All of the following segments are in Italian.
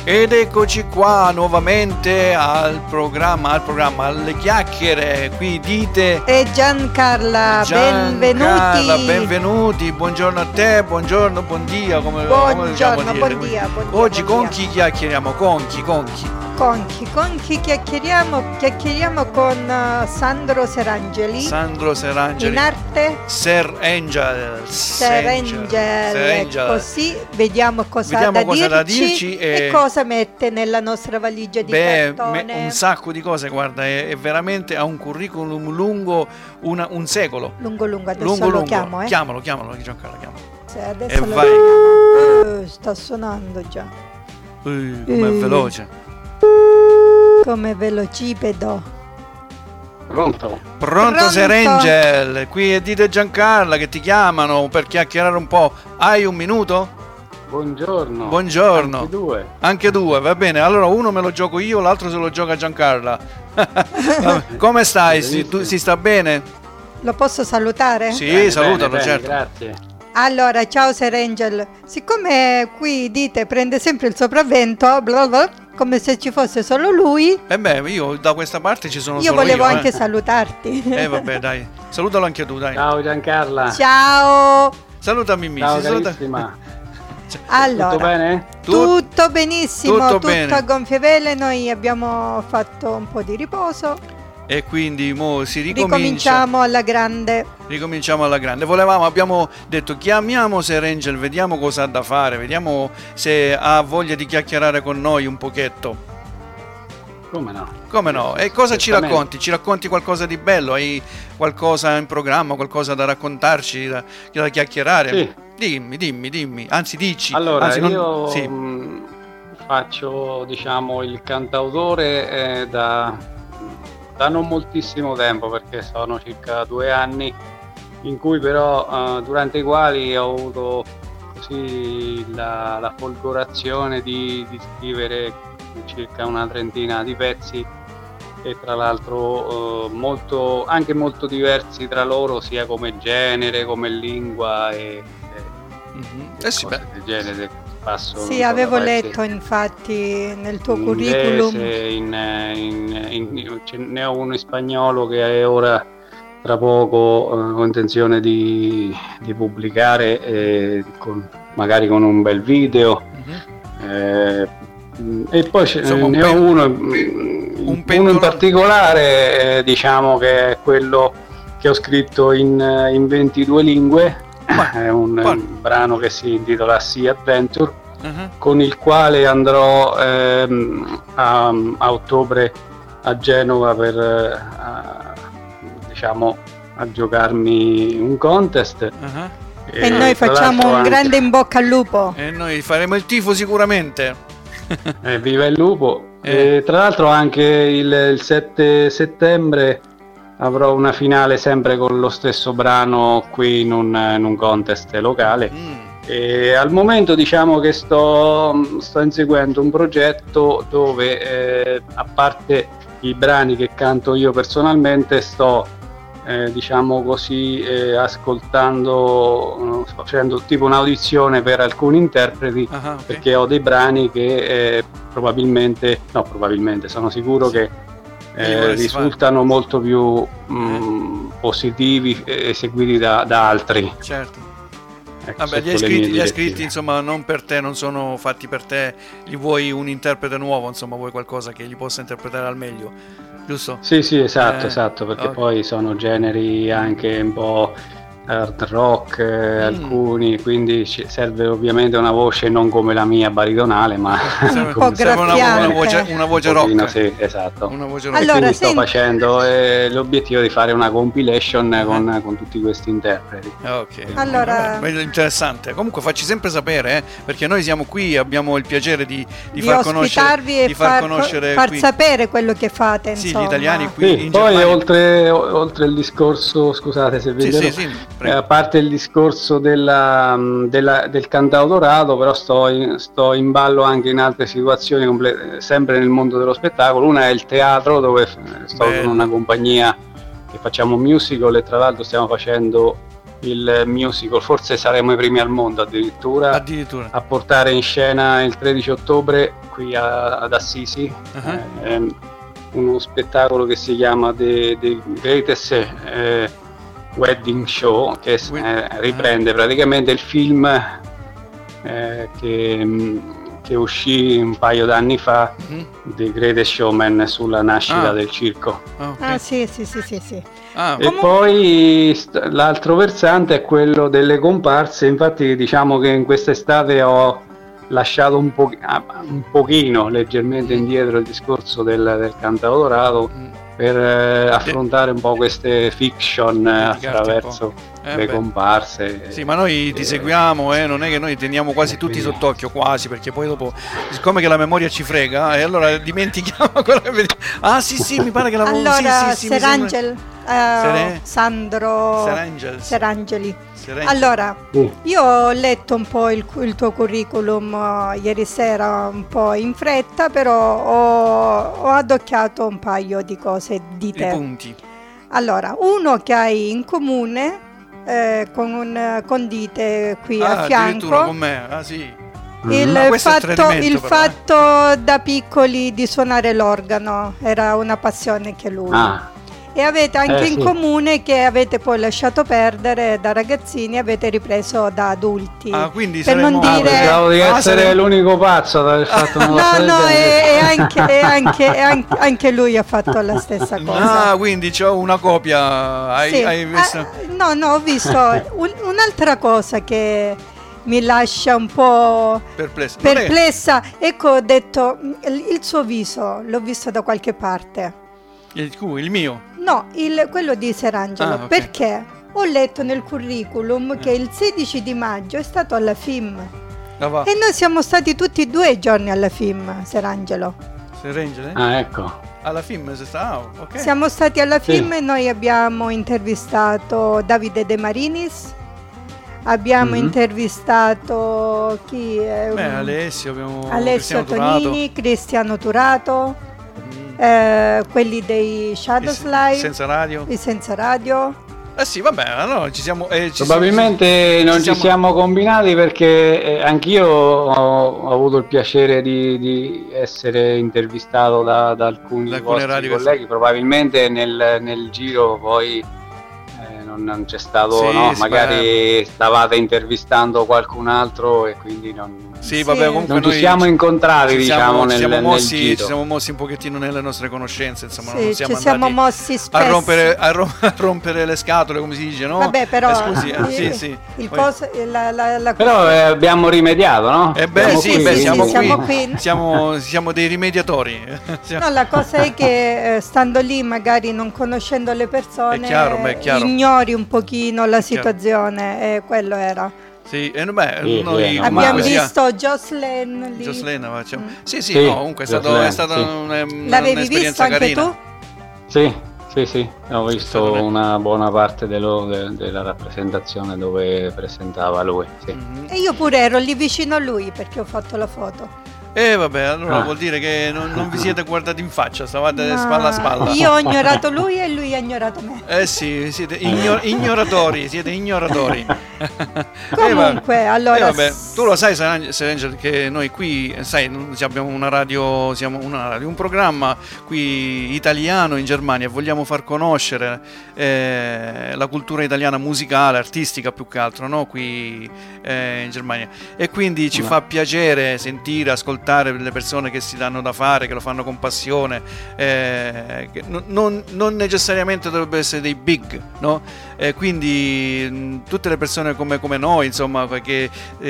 Ed eccoci qua nuovamente al programma, alle chiacchiere, qui Dite e Giancarla, benvenuti, buongiorno a te, buongiorno, buon dia, come buon dire. Dia. Oggi buon con chi chiacchieriamo? Con chi chiacchieriamo con Sandro Serangeli. In arte? Ser Angel. Così vediamo cosa da dirci e cosa mette nella nostra valigia di cartone. Un sacco di cose, guarda, è veramente, ha un curriculum lungo un secolo. Lungo, adesso lo chiamo, Chiamalo, Giancarlo, chiamalo. Adesso e vai. Sta suonando già. Com'è veloce. Come velocipedo. Pronto Serangel, qui è Dite Giancarla che ti chiamano per chiacchierare un po'. Hai un minuto? Buongiorno. Anche due, va bene. Allora uno me lo gioco io, l'altro se lo gioca Giancarla. Come stai? Si sta bene? Lo posso salutare? Sì, salutalo, bene, certo. Grazie. Allora, ciao Serangel. Siccome qui Dite prende sempre il sopravvento, bla bla, come se ci fosse solo lui. Io da questa parte ci sono io solo io. Volevo anche salutarti. Vabbè, dai. Salutalo anche tu, dai. Ciao Giancarla. Ciao. Saluta Mimì. Ciao carissima. Allora, tutto bene? Tutto benissimo, tutto bene. A gonfie vele. Noi abbiamo fatto un po' di riposo. E quindi si ricominciamo alla grande. Abbiamo detto chiamiamo Serangel, vediamo cosa ha da fare, vediamo se ha voglia di chiacchierare con noi un pochetto. Come no? E cosa ci racconti? Ci racconti qualcosa di bello? Hai qualcosa in programma, qualcosa da raccontarci, da chiacchierare? Sì. Dimmi, anzi dici. Allora, io faccio, il cantautore da non moltissimo tempo, perché sono circa 2 anni in cui però durante i quali ho avuto così la folgorazione di scrivere circa una trentina di pezzi, e tra l'altro anche molto diversi tra loro, sia come genere, come lingua e cose del genere. Sì, avevo letto infatti nel tuo curriculum. Ne ho uno in spagnolo che è ora, tra poco, ho intenzione di pubblicare, magari con un bel video. E poi ne ho uno in particolare, che è quello che ho scritto in 22 lingue. È un brano che si intitola Sea Adventure, con il quale andrò a ottobre a Genova per a giocarmi un contest. E noi facciamo un grande in bocca al lupo. E noi faremo il tifo sicuramente. Viva il lupo. E tra l'altro anche il 7 settembre avrò una finale sempre con lo stesso brano qui in un contest locale. E al momento che sto inseguendo un progetto dove a parte i brani che canto io personalmente, sto ascoltando, facendo tipo un'audizione per alcuni interpreti, perché ho dei brani che sono sicuro che risultano molto più positivi eseguiti da altri. Certo. Ecco, gli hai scritti insomma non per te, non sono fatti per te, gli vuoi un interprete nuovo, insomma vuoi qualcosa che gli possa interpretare al meglio, giusto? Sì, esatto, perché poi sono generi anche un po' hard rock, alcuni, quindi serve ovviamente una voce non come la mia baritonale, ma un po' graffiante, una voce rock. Sì, esatto. Una voce rock. Allora, sto facendo l'obiettivo di fare una compilation con tutti questi interpreti. Ok. Allora, interessante. Comunque facci sempre sapere, perché noi siamo qui, abbiamo il piacere di far conoscere, e far sapere quello che fate. Sì, insomma. gli italiani qui in poi Germania. oltre il discorso, scusate se vi Sì. A parte il discorso del cantautorato, però sto in ballo anche in altre situazioni, sempre nel mondo dello spettacolo. Una è il teatro, dove sto con una compagnia che facciamo musical, e tra l'altro stiamo facendo il musical, forse saremo i primi al mondo addirittura. A portare in scena il 13 ottobre qui ad Assisi uno spettacolo che si chiama The Greatest Wedding Show, che riprende praticamente il film che uscì un paio d'anni fa, The Greatest Showman, sulla nascita del circo. Sì. E poi l'altro versante è quello delle comparse. Infatti diciamo che in quest'estate ho lasciato un pochino leggermente indietro il discorso del cantautorato per affrontare un po' queste fiction attraverso le comparse. Sì, ma noi ti seguiamo, non è che noi teniamo quasi tutti sott'occhio, quasi, perché poi dopo, siccome che la memoria ci frega, e allora dimentichiamo quello che vediamo. Sì, mi pare che l'avevo... Allora, Sandro Serangeli. Allora, io ho letto un po' il tuo curriculum ieri sera, un po' in fretta, però ho addocchiato un paio di cose di te. I punti. Allora, uno che hai in comune con un condite qui a fianco. Con me, sì. Il fatto da piccoli di suonare l'organo era una passione che lui. E avete anche in comune che avete poi lasciato perdere da ragazzini, avete ripreso da adulti. Quindi per non dire pensavo di essere l'unico pazzo ad aver fatto una cosa del genere. Anche lui ha fatto la stessa cosa. Quindi c'ho una copia. Hai visto? No, ho visto un'altra cosa che mi lascia un po' perplessa. Ecco, ho detto, il suo viso l'ho visto da qualche parte. Il mio? No, quello di Serangelo, perché ho letto nel curriculum che il 16 di maggio è stato alla FIM e noi siamo stati tutti e 2 giorni alla FIM, Serangelo. Ecco. Alla FIM siamo stati alla FIM e noi abbiamo intervistato Davide De Marinis, abbiamo intervistato Alessio Tonini, Cristiano Turato. Quelli dei Shadows Live, senza radio. Sì, vabbè, allora ci siamo. Probabilmente non ci siamo combinati, perché anch'io ho avuto il piacere di essere intervistato da alcuni vostri colleghi. Probabilmente nel giro poi non c'è stato, magari stavate intervistando qualcun altro e quindi non ci siamo incontrati, nel giro. Ci siamo mossi un pochettino nelle nostre conoscenze, insomma, non ci siamo mossi spesso a rompere le scatole, come si dice, no? Vabbè, però scusi, però abbiamo rimediato, no? Siamo qui. Siamo dei rimediatori. No, la cosa è che stando lì, magari non conoscendo le persone, è chiaro. ignori un pochino la situazione, e quello era. Sì, noi abbiamo visto Jocelyn lì. Comunque è stata l'avevi visto anche carina. tu? Sì, ho visto una buona parte della rappresentazione dove presentava lui. E io pure ero lì vicino a lui perché ho fatto la foto. Vabbè, allora vuol dire che non vi siete guardati in faccia, stavate spalla a spalla. Io ho ignorato lui e lui ha ignorato me. Sì, siete ignoratori, Comunque, allora... tu lo sai, Serangel, che noi qui, abbiamo una radio, un programma qui italiano in Germania, e vogliamo far conoscere la cultura italiana musicale, artistica più che altro, no? Qui in Germania. E quindi ci fa piacere sentire, ascoltare le persone che si danno da fare, che lo fanno con passione, che non necessariamente dovrebbero essere dei big, no? Quindi tutte le persone come noi, insomma, che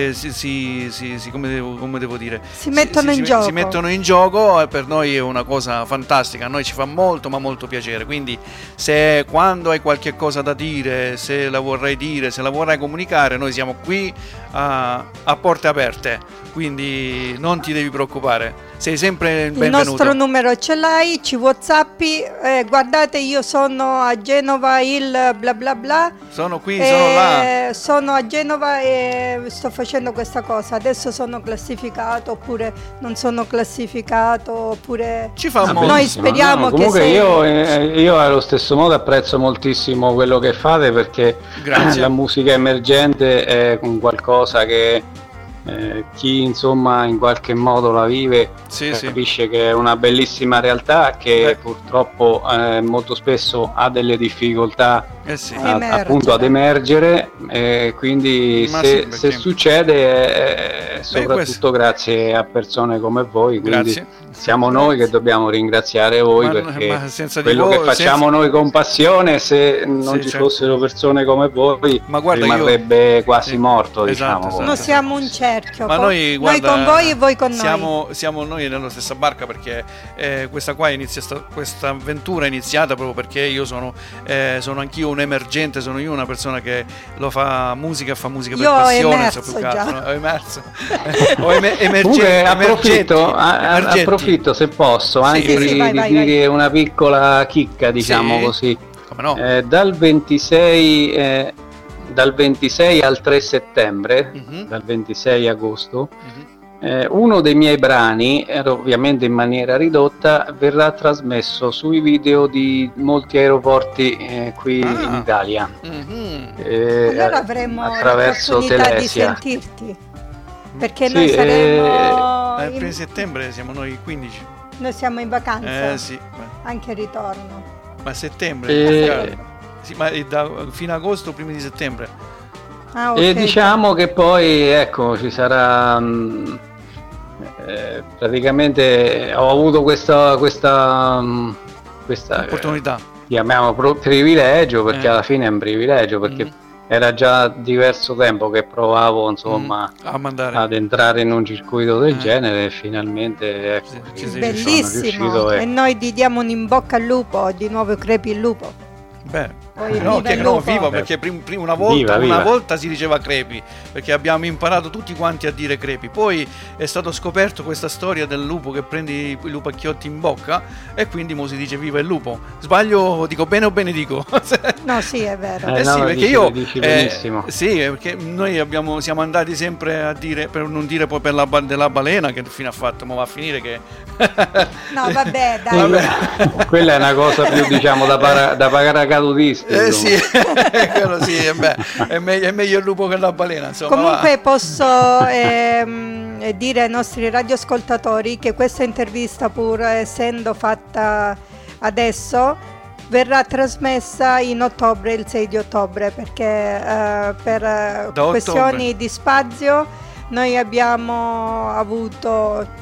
come devo dire, si mettono in gioco, per noi è una cosa fantastica, a noi ci fa molto ma molto piacere. Quindi quando hai qualche cosa da dire, se la vorrai dire, se la vorrai comunicare, noi siamo qui a porte aperte, quindi non ti devi preoccupare. sei sempre benvenuto. Il nostro numero ce l'hai, ci WhatsAppi, guardate io sono a Genova il bla bla bla. Sono qui, sono là. Sono a Genova e sto facendo questa cosa, adesso sono classificato oppure non sono classificato, oppure ci fa noi speriamo comunque che io allo stesso modo apprezzo moltissimo quello che fate, perché la musica emergente è un qualcosa che chi insomma in qualche modo la vive capisce che è una bellissima realtà che purtroppo molto spesso ha delle difficoltà appunto ad emergere, quindi se succede soprattutto grazie a persone come voi, quindi siamo noi che dobbiamo ringraziare voi, perché quello che facciamo noi con passione, se non ci fossero persone come voi, rimarrebbe quasi morto, diciamo. Noi siamo un cerchio, ma noi con voi e voi con noi. Siamo noi nella stessa barca, perché questa avventura è iniziata proprio perché io sono anch'io un emergente, sono io una persona che fa musica per passione, ho emerso. Comunque approfitto se posso anche di dire una piccola chicca, diciamo così. Come no? Dal 26 al 3 settembre, dal 26 agosto, uno dei miei brani, ovviamente in maniera ridotta, verrà trasmesso sui video di molti aeroporti qui in Italia. Allora avremo attraverso l'opportunità Telesia. di sentirti, perché noi saremo il 1 settembre siamo noi 15. Noi siamo in vacanza, anche il ritorno. Ma a settembre? Ma fino a agosto, primi di settembre. E diciamo che poi ci sarà praticamente ho avuto questa opportunità, chiamiamo privilegio, perché alla fine è un privilegio, perché era già diverso tempo che provavo insomma ad entrare in un circuito del genere, e finalmente bellissimo, e noi ti diamo un in bocca al lupo, di nuovo crepi il lupo. Viva, perché una volta si diceva crepi, perché abbiamo imparato tutti quanti a dire crepi, poi è stato scoperto questa storia del lupo che prendi i lupacchiotti in bocca, e quindi mo si dice viva il lupo. Sbaglio, dico bene o benedico? No, sì, è vero. Dici benissimo. Perché noi siamo andati sempre a dire, per non dire poi della balena, che fine ha fatto, ma va a finire che no, vabbè, dai. Quella è una cosa più, diciamo, da paracadutisti. Quello sì, è meglio il lupo che la balena, insomma. Comunque posso dire ai nostri radioascoltatori che questa intervista, pur essendo fatta adesso, verrà trasmessa in ottobre, il 6 di ottobre, perché per questioni di spazio noi abbiamo avuto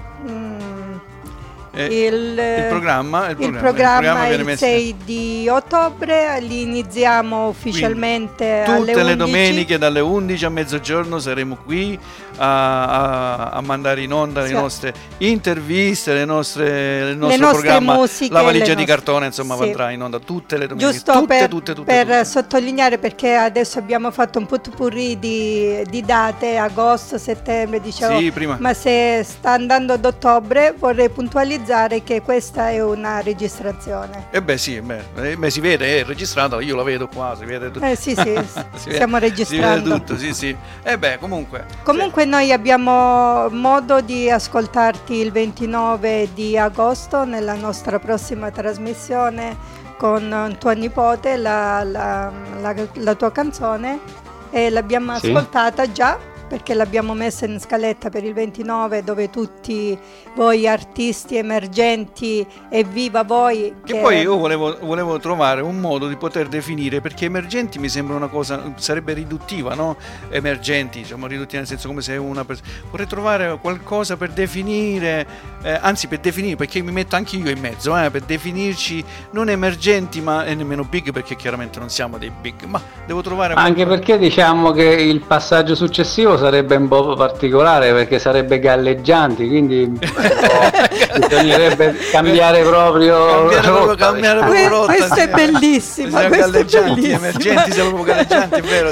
il programma il 6 di ottobre, li iniziamo ufficialmente alle 11. Tutte le domeniche dalle 11 a mezzogiorno saremo qui a mandare in onda le nostre interviste, il nostro programma, musiche, la valigia di cartone, insomma, andrà in onda tutte le domeniche. Giusto per sottolineare, perché adesso abbiamo fatto un potpourri di date, agosto, settembre, dicevo, ma se sta andando ad ottobre vorrei puntualizzare che questa è una registrazione. Si vede, è registrata, io la vedo qua, si vede tutto. Stiamo registrando. Si vede tutto, Comunque noi abbiamo modo di ascoltarti il 29 di agosto nella nostra prossima trasmissione con tua nipote, la tua canzone, e l'abbiamo ascoltata già, perché l'abbiamo messa in scaletta per il 29, dove tutti voi artisti emergenti, e viva voi. Che poi io volevo trovare un modo di poter definire, perché emergenti mi sembra una cosa, sarebbe riduttiva, no? Emergenti, diciamo, riduttiva nel senso come se una persona. Vorrei trovare qualcosa per definire, perché mi metto anche io in mezzo, per definirci non emergenti, ma nemmeno big, perché chiaramente non siamo dei big, ma devo trovare anche perché diciamo che il passaggio successivo sarebbe un po' particolare, perché sarebbe galleggianti, quindi bisognerebbe cambiare proprio rotta. Questo è bellissimo, emergenti, siamo proprio galleggianti, è vero,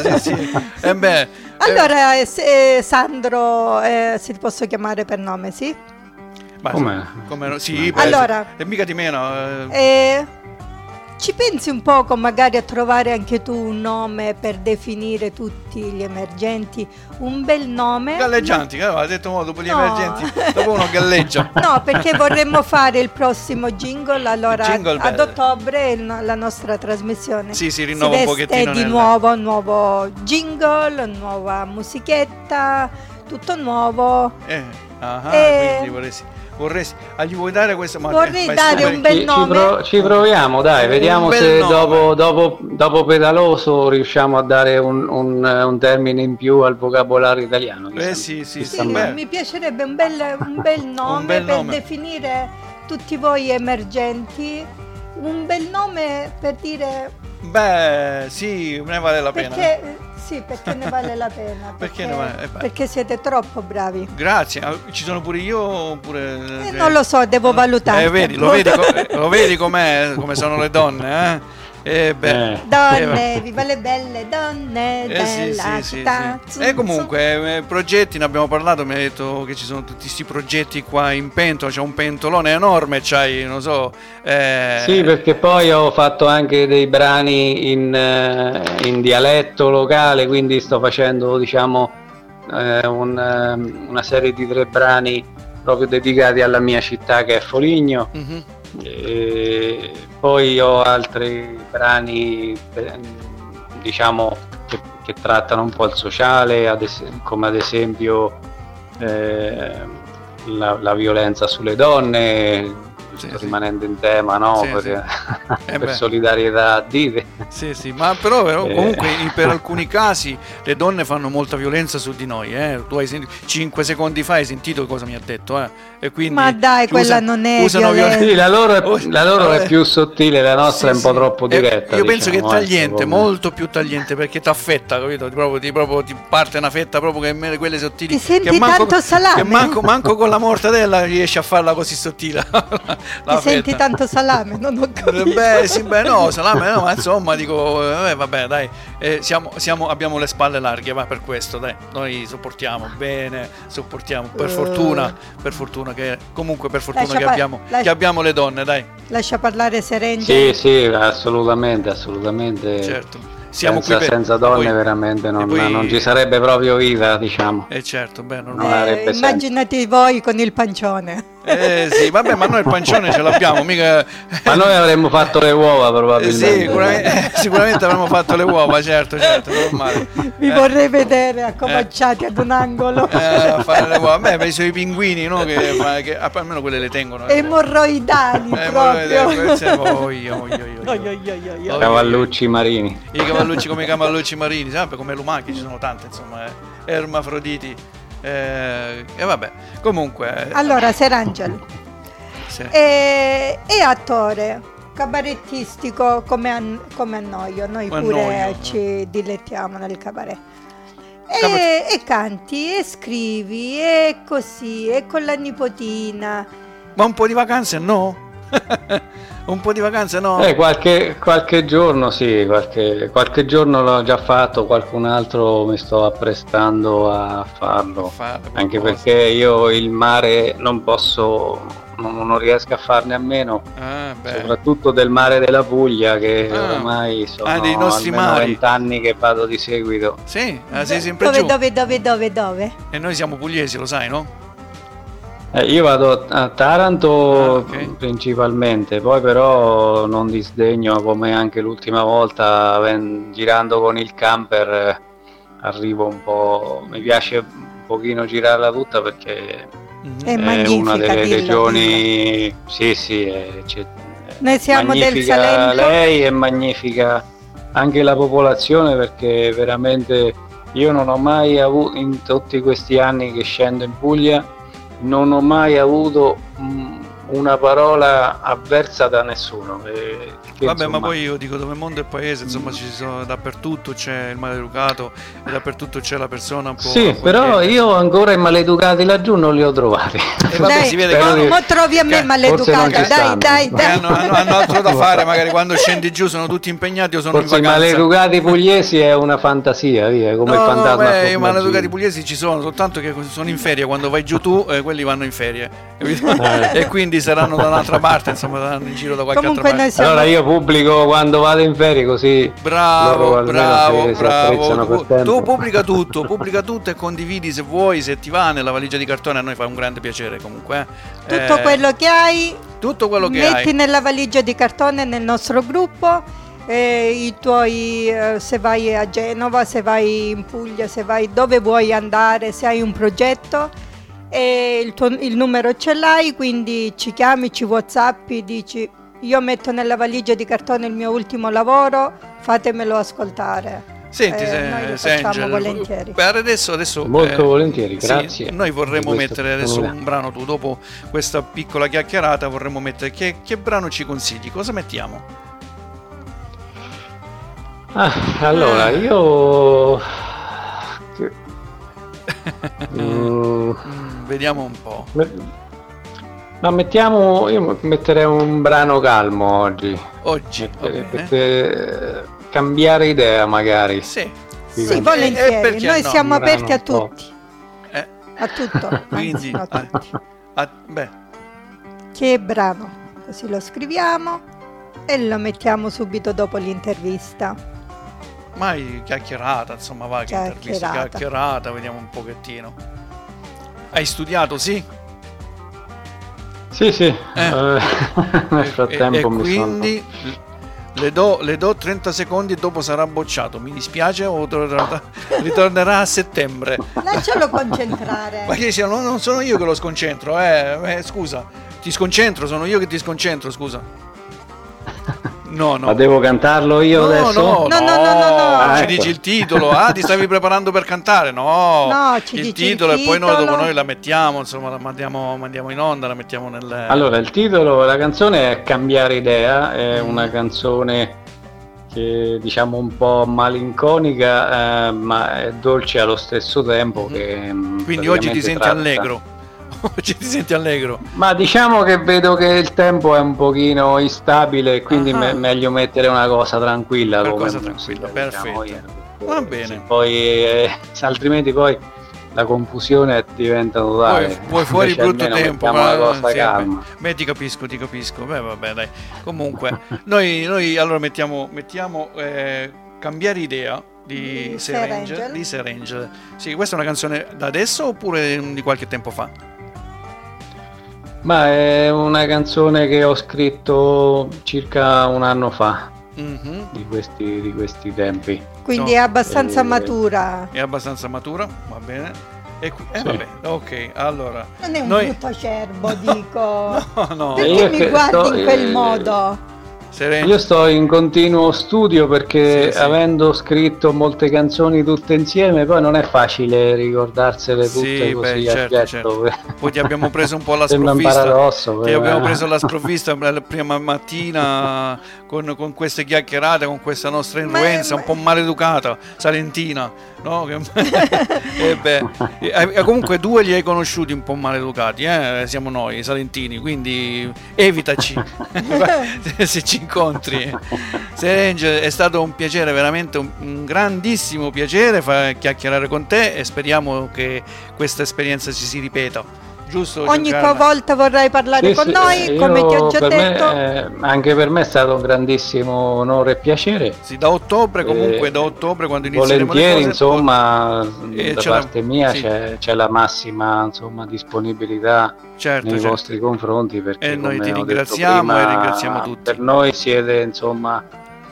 Allora, Sandro, se ti posso chiamare per nome, sì? Come? Sì, allora, e mica di meno. Ci pensi un poco magari a trovare anche tu un nome per definire tutti gli emergenti, un bel nome? Galleggianti, ha detto dopo gli emergenti, dopo uno galleggia. No, perché vorremmo fare il prossimo jingle, allora ad ottobre la nostra trasmissione si rinnova un pochettino. Di nuovo, un nuovo jingle, nuova musichetta, tutto nuovo. Quindi gli vuoi dare questo? Vorrei dare un bel nome. Ci proviamo, dai, vediamo se dopo Pedaloso riusciamo a dare un termine in più al vocabolario italiano. Sì, mi piacerebbe un bel nome per definire tutti voi emergenti, un bel nome per dire... Beh, sì, ne vale la pena. Perché ne vale la pena. Perché siete troppo bravi. Grazie. Ci sono pure io oppure... non lo so, devo valutare. Lo vedi come sono le donne, Donne, viva le belle donne della città. E comunque progetti, ne abbiamo parlato, mi ha detto che ci sono tutti questi progetti qua in pentola, c'è un pentolone enorme, c'hai, non so. Sì, perché poi ho fatto anche dei brani in dialetto locale, quindi sto facendo, diciamo, una serie di 3 brani proprio dedicati alla mia città, che è Foligno. Mm-hmm. E poi ho altri brani, diciamo, che trattano un po' il sociale, come ad esempio la violenza sulle donne, rimanendo in tema, no? Per solidarietà a Dite. Sì, ma però comunque per alcuni casi le donne fanno molta violenza su di noi, Tu hai sentito 5 secondi fa, hai sentito cosa mi ha detto, e quindi ma dai, quella non è violenza. Sì, la loro è più sottile, la nostra è un po' troppo diretta. Io penso che è tagliente, molto più tagliente, perché ti affetta, capito? Ti parte una fetta proprio, che quelle sottili. Ti senti tanto salame? Che manco con la mortadella riesci a farla così sottile. Ti senti tanto salame? Non ho capito. No, salame no, ma insomma dico, vabbè, dai, abbiamo le spalle larghe, va, per questo, dai, noi sopportiamo bene, per fortuna che comunque che abbiamo le donne, dai. Lascia parlare Serengeti. Sì, assolutamente. Certo. Senza donne poi, veramente non ci sarebbe proprio vita, diciamo. Certo, normale. Immaginati voi con il pancione. Sì, vabbè, ma noi il pancione ce l'abbiamo, mica. Ma noi avremmo fatto le uova probabilmente. Sicuramente avremmo fatto le uova, certo, normale. Vi vorrei vedere accovacciati ad un angolo. A fare le uova. Beh, penso i pinguini, no? Che almeno quelle le tengono. Emorroidali proprio. Cavallucci marini. I cavallucci come i cavallucci marini, sempre come lumachi, ci sono tante, insomma, ermafroditi. E vabbè, comunque. Allora, Serangelo è attore cabarettistico come a noi pure ci dilettiamo nel cabaret. E canti e scrivi e così, e con la nipotina. Ma un po' di vacanze no? Un po' di vacanze no? Qualche giorno sì, qualche giorno l'ho già fatto, qualcun altro mi sto apprestando a farlo, anche perché io il mare non riesco a farne a meno, soprattutto del mare della Puglia, che ormai sono dei nostri almeno mari. 20 anni che vado di seguito. Sì, sei sempre Dove? E noi siamo pugliesi, lo sai, no? Io vado a Taranto principalmente, poi però non disdegno, come anche l'ultima volta girando con il camper, arrivo un po', mi piace un pochino girarla tutta perché è una delle regioni, sì, noi siamo del Salento. Lei è magnifica, anche la popolazione, perché veramente io non ho mai avuto, in tutti questi anni che scendo in Puglia, non ho mai avuto una parola avversa da nessuno. Vabbè, ma poi io dico, dove mondo e paese, insomma, ci sono dappertutto, c'è il maleducato e dappertutto c'è la persona un po'. Sì, però io ancora i maleducati laggiù non li ho trovati. E vabbè, si vede che mo trovi a me maleducata, dai. Hanno altro da fare, magari quando scendi giù sono tutti impegnati o sono forse in vacanza. I maleducati pugliesi è una fantasia, via, come il fantasma. I maleducati pugliesi ci sono, soltanto che sono in ferie, quando vai giù tu, quelli vanno in ferie, e quindi saranno da un'altra parte, insomma, saranno in giro da qualche altra parte. Allora io pubblico quando vado in ferie, così bravo. Tu pubblica tutto e condividi se vuoi, se ti va, nella valigia di cartone. A noi fa un grande piacere comunque. Tutto quello che hai, metti nella valigia di cartone nel nostro gruppo. I tuoi, se vai a Genova, se vai in Puglia, se vai dove vuoi andare, se hai un progetto, e il numero ce l'hai, quindi ci chiami, ci WhatsAppi, dici: io metto nella valigia di cartone il mio ultimo lavoro, fatemelo ascoltare. Senti, noi lo facciamo volentieri. Per adesso molto volentieri, grazie. Sì, noi vorremmo mettere adesso un brano. Tu, dopo questa piccola chiacchierata, vorremmo mettere che brano ci consigli? Cosa mettiamo? Allora io vediamo un po'. Ma io metterei un brano calmo oggi, perché cambiare idea magari. Sì, volentieri, noi siamo aperti a tutti, a tutto. Quindi che brano, così lo scriviamo e lo mettiamo subito dopo l'intervista. Mai chiacchierata, insomma, va, che intervista, chiacchierata, vediamo un pochettino. Hai studiato, sì? Sì. Nel frattempo quindi le do 30 secondi e dopo sarà bocciato. Mi dispiace, o ritornerà a settembre. Lascialo concentrare. Ma che sia, non sono io che lo sconcentro, scusa. Ti sconcentro, sono io che ti sconcentro, scusa. No. Ma devo cantarlo io adesso? No. Ci dici il titolo? Ti stavi preparando per cantare? No, ci il dici titolo, e poi dopo noi la mettiamo, insomma, la mandiamo in onda, la mettiamo nel... Allora, il titolo della canzone è Cambiare idea, è una canzone che diciamo un po' malinconica, ma è dolce allo stesso tempo. Quindi oggi ti senti allegro? Oggi ti senti allegro? Ma diciamo che vedo che il tempo è un pochino instabile, quindi meglio mettere una cosa tranquilla. Perfetto. Va bene. Poi altrimenti poi la confusione diventa totale. Poi fuori brutto tempo, una cosa calma. Ti capisco. Vabbè, dai. Comunque, noi allora mettiamo Cambiare idea di Serangel. Sì, questa è una canzone da adesso oppure di qualche tempo fa? Ma è una canzone che ho scritto circa un anno fa, di questi tempi. Quindi è abbastanza matura. È abbastanza matura, va bene. Vabbè, ok, allora. Non è un brutto acerbo, dico. No. Perché mi guardi in quel modo? Io sto in continuo studio perché avendo scritto molte canzoni tutte insieme, poi non è facile ricordarsele tutte così a getto. Poi ti abbiamo preso un po' alla sprovvista. La prima mattina con queste chiacchierate, con questa nostra influenza un po' maleducata, salentina, no? Comunque 2 li hai conosciuti un po' maleducati, siamo noi, i salentini, quindi evitaci se ci incontri. Serangel, è stato un piacere, veramente un grandissimo piacere chiacchierare con te, e speriamo che questa esperienza ci si ripeta. Giusto, ogni volta vorrai parlare con noi, come ti ho già detto. Anche per me è stato un grandissimo onore e piacere. Sì, da ottobre quando inizieremo volentieri, le cose, insomma, da parte mia c'è la massima, insomma, disponibilità nei vostri confronti, perché noi ti ringraziamo e ringraziamo tutti. Per noi siete, insomma,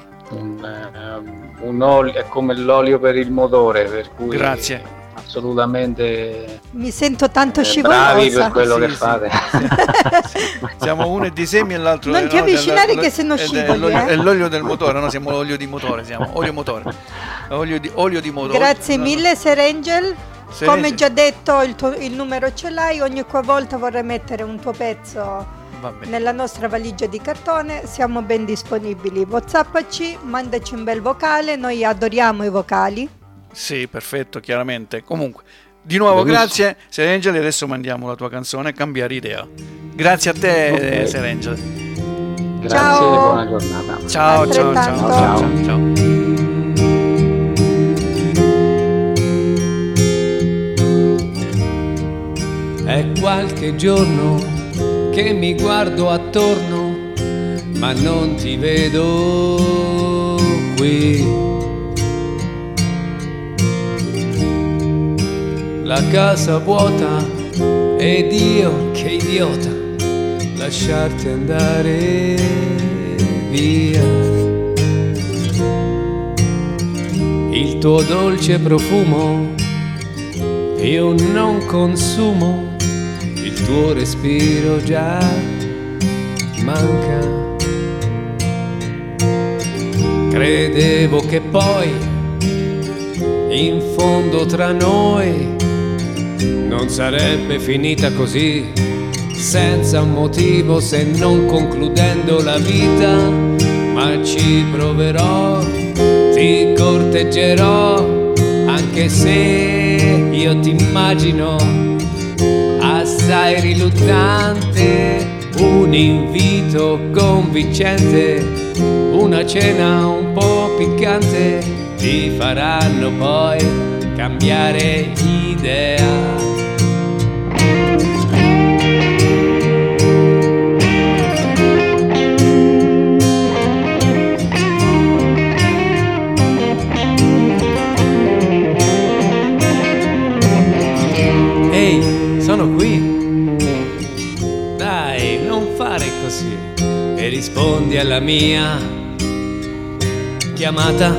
un olio, è come l'olio per il motore, per cui grazie. Assolutamente mi sento tanto scivolosa. Bravi per quello che fate. Siamo uno è di semi e l'altro non ti avvicinare che se no scivoli. È l'olio del motore, no? Siamo l'olio di motore, siamo olio motore. Olio di motore. Grazie mille Serangel. Come già detto il numero ce l'hai, ogni volta vorrei mettere un tuo pezzo nella nostra valigia di cartone, siamo ben disponibili. WhatsAppci, mandaci un bel vocale, noi adoriamo i vocali. Sì, perfetto, chiaramente. Comunque, di nuovo grazie Serengeli, adesso mandiamo la tua canzone Cambiare idea. Grazie a te, Serengeli. Grazie, ciao. Buona giornata. Ciao, ciao, ciao, ciao, ciao. È qualche giorno che mi guardo attorno, ma non ti vedo qui. La casa vuota ed io, che idiota, lasciarti andare via. Il tuo dolce profumo io non consumo, il tuo respiro già manca. Credevo che poi in fondo tra noi non sarebbe finita così, senza un motivo se non concludendo la vita, ma ci proverò, ti corteggerò, anche se io ti immagino assai riluttante, un invito convincente, una cena un po' piccante, ti faranno poi cambiare idea. Sono qui, dai, non fare così, e rispondi alla mia chiamata.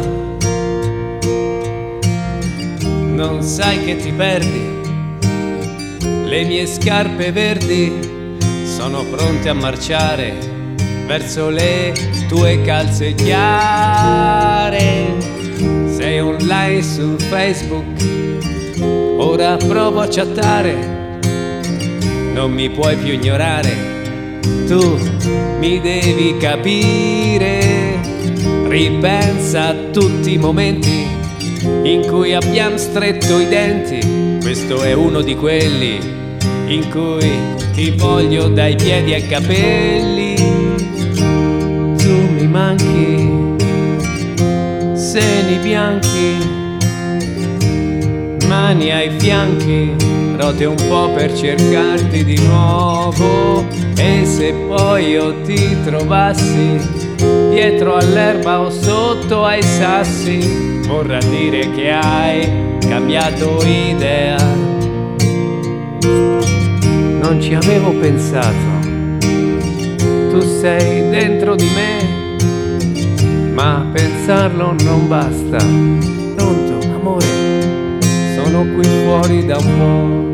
Non sai che ti perdi, le mie scarpe verdi sono pronte a marciare verso le tue calze chiare. Sei online su Facebook, ora provo a chattare. Non mi puoi più ignorare, tu mi devi capire. Ripensa a tutti i momenti in cui abbiamo stretto i denti. Questo è uno di quelli in cui ti voglio dai piedi ai capelli. Tu mi manchi, seni bianchi, mani ai fianchi, rote un po' per cercarti di nuovo. E se poi io ti trovassi dietro all'erba o sotto ai sassi, vorrà dire che hai cambiato idea. Non ci avevo pensato, tu sei dentro di me, ma pensarlo non basta. Pronto, amore, sono qui fuori da un po'.